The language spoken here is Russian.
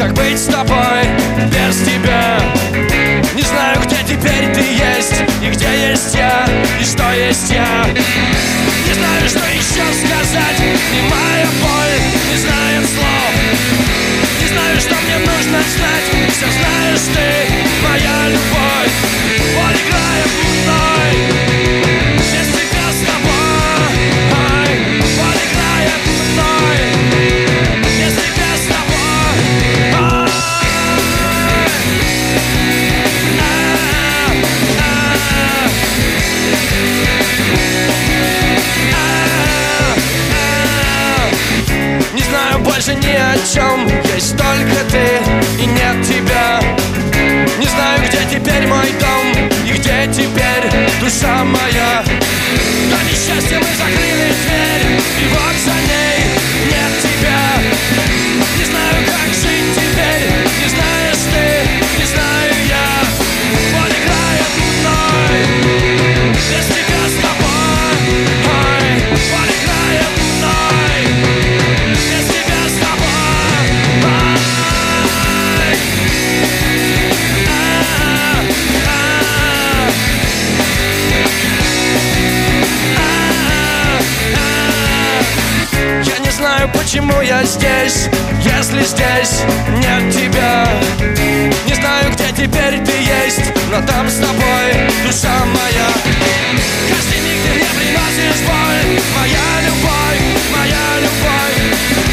как быть с тобой без тебя. Не знаю, где теперь ты есть, и где есть я, и что есть я. Не знаю, что еще сказать, немая боль не знает слов. Не знаю, что мне нужно знать, все знаешь ты, моя любовь. Вот играет мной, без тебя с тобой. Вот играет мной, без тебя с тобой. Не знаю больше ни о чем, есть только ты и нет тебя. Не знаю, где теперь мой дом и где теперь душа моя. На несчастье мы закрыли дверь, и вот за ней нет тебя. Не знаю, как жить теперь, не знаешь ты, не знаю я. Вот играет мной, без тебя с тобой. Вот играет мной, без тебя с тобой. Я не знаю, почему я здесь, если здесь нет тебя. Не знаю, где теперь ты есть, но там с тобой душа моя. Каждый миг ты мне приносишь боль, моя любовь, моя любовь.